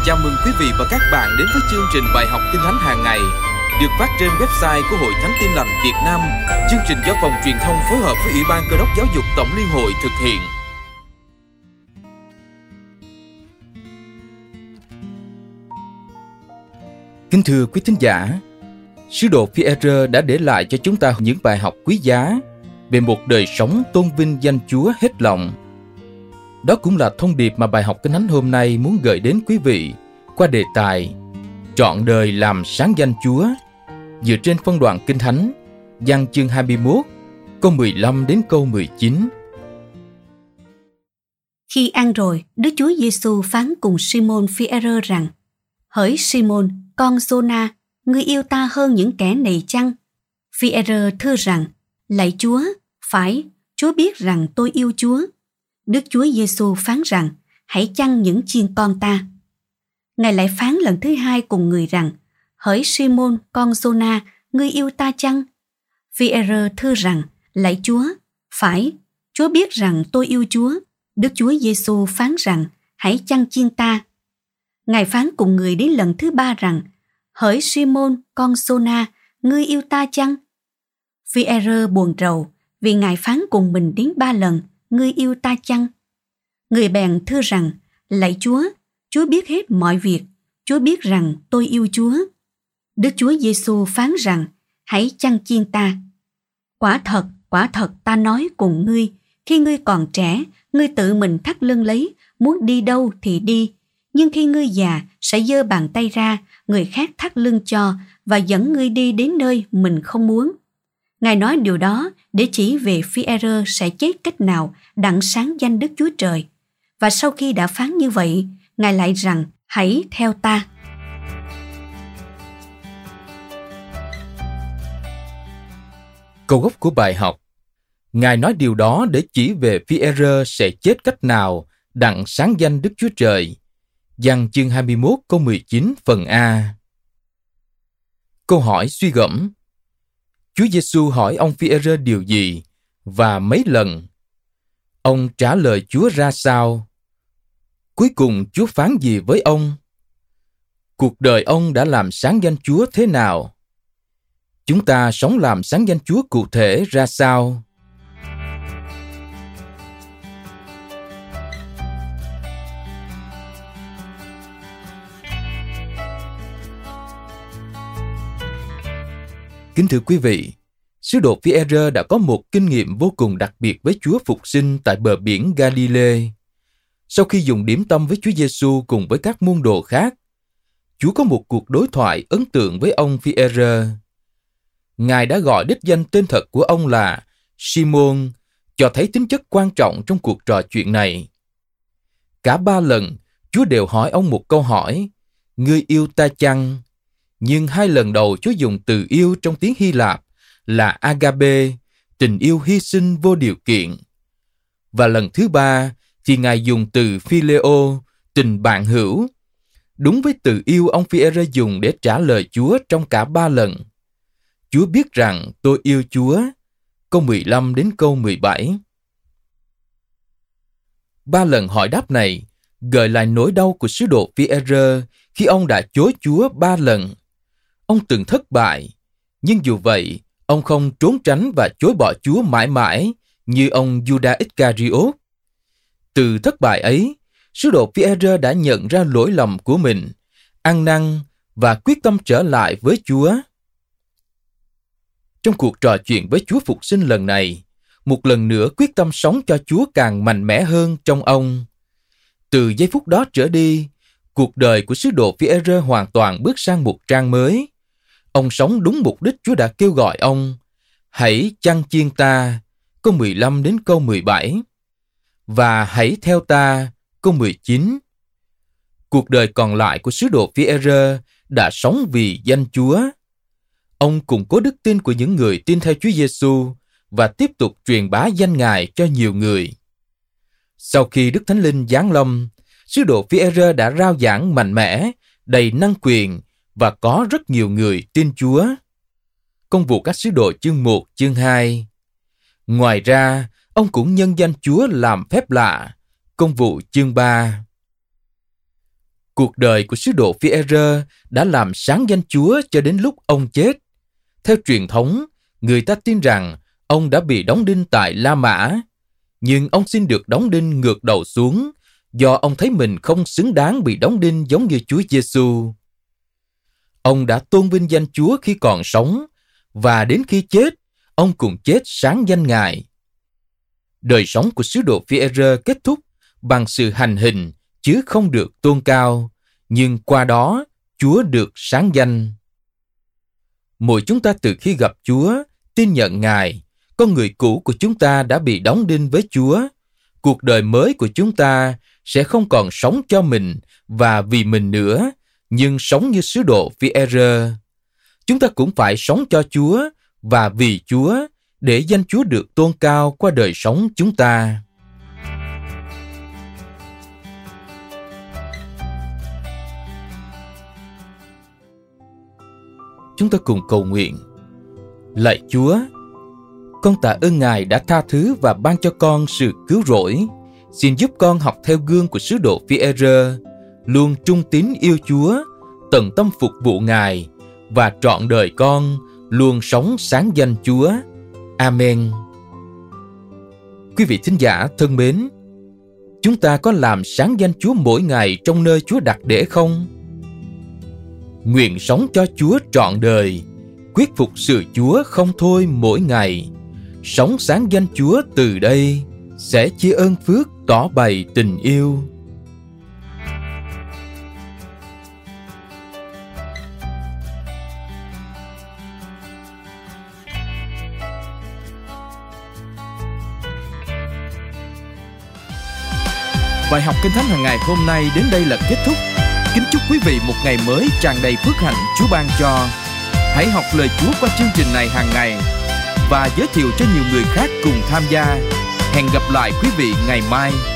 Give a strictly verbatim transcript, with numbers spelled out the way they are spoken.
Chào mừng quý vị và các bạn đến với chương trình bài học Kinh Thánh hàng ngày được phát trên website của Hội Thánh Tin Lành Việt Nam. Chương trình do phòng truyền thông phối hợp với Ủy ban Cơ đốc Giáo dục Tổng Liên hội thực hiện. Kính thưa quý thính giả, sứ đồ Phi-e-rơ đã để lại cho chúng ta những bài học quý giá về một đời sống tôn vinh danh Chúa hết lòng. Đó cũng là thông điệp mà bài học Kinh Thánh hôm nay muốn gửi đến quý vị qua đề tài Trọn đời làm sáng danh Chúa, dựa trên phân đoạn Kinh Thánh Giăng chương hai mươi mốt, câu mười lăm đến câu mười chín. Khi ăn rồi, Đức Chúa Giêsu phán cùng Simon Phi-e-rơ rằng: Hỡi Simon, con Giô-na, ngươi yêu ta hơn những kẻ này chăng? Phi-e-rơ thưa rằng: Lạy Chúa, phải, Chúa biết rằng tôi yêu Chúa. Đức Chúa Giêsu phán rằng: Hãy chăn những chiên con ta. Ngài lại phán lần thứ hai cùng người rằng: Hỡi Simon, con Giô-na, ngươi yêu ta chăng? Phi-e-rơ thưa rằng: Lạy Chúa, phải, Chúa biết rằng tôi yêu Chúa. Đức Chúa Giêsu phán rằng: Hãy chăn chiên ta. Ngài phán cùng người đến lần thứ ba rằng: Hỡi Simon, con Giô-na, ngươi yêu ta chăng? Phi-e-rơ buồn rầu vì Ngài phán cùng mình đến ba lần: Ngươi yêu ta chăng? Người bèn thưa rằng: Lạy Chúa, Chúa biết hết mọi việc, Chúa biết rằng tôi yêu Chúa. Đức Chúa Giêsu phán rằng: Hãy chăn chiên ta. Quả thật, quả thật ta nói cùng ngươi, khi ngươi còn trẻ, ngươi tự mình thắt lưng lấy, muốn đi đâu thì đi. Nhưng khi ngươi già, sẽ giơ bàn tay ra, người khác thắt lưng cho và dẫn ngươi đi đến nơi mình không muốn. Ngài nói điều đó để chỉ về Phi-e-rơ sẽ chết cách nào đặng sáng danh Đức Chúa Trời. Và sau khi đã phán như vậy, Ngài lại rằng: Hãy theo ta. Câu gốc của bài học: Ngài nói điều đó để chỉ về Phi-e-rơ sẽ chết cách nào đặng sáng danh Đức Chúa Trời. Giăng chương hai mươi mốt câu mười chín phần A. Câu hỏi suy gẫm: Chúa Giêsu hỏi ông Phi-e-rơ điều gì và mấy lần? Ông trả lời Chúa ra sao? Cuối cùng Chúa phán gì với ông? Cuộc đời ông đã làm sáng danh Chúa thế nào? Chúng ta sống làm sáng danh Chúa cụ thể ra sao? Kính thưa quý vị, sứ đồ Phi-e-rơ đã có một kinh nghiệm vô cùng đặc biệt với Chúa Phục sinh tại bờ biển Ga-li-lê. Sau khi dùng điểm tâm với Chúa Giêsu cùng với các môn đồ khác, Chúa có một cuộc đối thoại ấn tượng với ông Phi-e-rơ. Ngài đã gọi đích danh tên thật của ông là Simon, cho thấy tính chất quan trọng trong cuộc trò chuyện này. Cả ba lần, Chúa đều hỏi ông một câu hỏi: Ngươi yêu ta chăng? Nhưng hai lần đầu Chúa dùng từ yêu trong tiếng Hy Lạp là agape, tình yêu hy sinh vô điều kiện. Và lần thứ ba thì Ngài dùng từ phileo, tình bạn hữu. Đúng với từ yêu ông Phi-e-rơ dùng để trả lời Chúa trong cả ba lần. Chúa biết rằng tôi yêu Chúa. Câu mười lăm đến câu mười bảy. Ba lần hỏi đáp này gợi lại nỗi đau của sứ đồ Phi-e-rơ khi ông đã chối Chúa ba lần. Ông từng thất bại, nhưng dù vậy, ông không trốn tránh và chối bỏ Chúa mãi mãi như ông Judas Iscariot. Từ thất bại ấy, sứ đồ Phi-e-rơ đã nhận ra lỗi lầm của mình, ăn năn và quyết tâm trở lại với Chúa. Trong cuộc trò chuyện với Chúa Phục sinh lần này, một lần nữa quyết tâm sống cho Chúa càng mạnh mẽ hơn trong ông. Từ giây phút đó trở đi, cuộc đời của sứ đồ Phi-e-rơ hoàn toàn bước sang một trang mới. Ông sống đúng mục đích Chúa đã kêu gọi ông: Hãy chăn chiên ta, câu mười lăm đến câu mười bảy, và hãy theo ta, câu mười chín. Cuộc đời còn lại của sứ đồ Phi-e-rơ đã sống vì danh Chúa. Ông củng cố đức tin của những người tin theo Chúa Giêsu và tiếp tục truyền bá danh Ngài cho nhiều người. Sau khi Đức Thánh Linh giáng lâm, sứ đồ Phi-e-rơ đã rao giảng mạnh mẽ, đầy năng quyền và có rất nhiều người tin Chúa. Công vụ các sứ đồ chương một, chương hai. Ngoài ra, ông cũng nhân danh Chúa làm phép lạ. Công vụ chương ba. Cuộc đời của sứ đồ Phi-e-rơ đã làm sáng danh Chúa cho đến lúc ông chết. Theo truyền thống, người ta tin rằng ông đã bị đóng đinh tại La Mã, nhưng ông xin được đóng đinh ngược đầu xuống do ông thấy mình không xứng đáng bị đóng đinh giống như Chúa Giêsu. Ông đã tôn vinh danh Chúa khi còn sống, và đến khi chết, ông cũng chết sáng danh Ngài. Đời sống của sứ đồ Phi-e-rơ kết thúc bằng sự hành hình, chứ không được tôn cao, nhưng qua đó Chúa được sáng danh. Mỗi chúng ta từ khi gặp Chúa, tin nhận Ngài, con người cũ của chúng ta đã bị đóng đinh với Chúa. Cuộc đời mới của chúng ta sẽ không còn sống cho mình và vì mình nữa, nhưng sống như sứ đồ Phi-e-rơ. Chúng ta cũng phải sống cho Chúa và vì Chúa, để danh Chúa được tôn cao qua đời sống chúng ta. Chúng ta cùng cầu nguyện. Lạy Chúa, con tạ ơn Ngài đã tha thứ và ban cho con sự cứu rỗi. Xin giúp con học theo gương của sứ đồ Phi-e-rơ, luôn trung tín yêu Chúa, tận tâm phục vụ Ngài, và trọn đời con luôn sống sáng danh Chúa. Amen. Quý vị thính giả thân mến, chúng ta có làm sáng danh Chúa mỗi ngày trong nơi Chúa đặt để không? Nguyện sống cho Chúa trọn đời, quyết phục sự Chúa không thôi mỗi ngày. Sống sáng danh Chúa từ đây, sẽ chia ơn phước tỏ bày tình yêu. Bài học Kinh Thánh hàng ngày hôm nay đến đây là kết thúc. Kính chúc quý vị một ngày mới tràn đầy phước hạnh Chúa ban cho. Hãy học lời Chúa qua chương trình này hàng ngày và giới thiệu cho nhiều người khác cùng tham gia. Hẹn gặp lại quý vị ngày mai.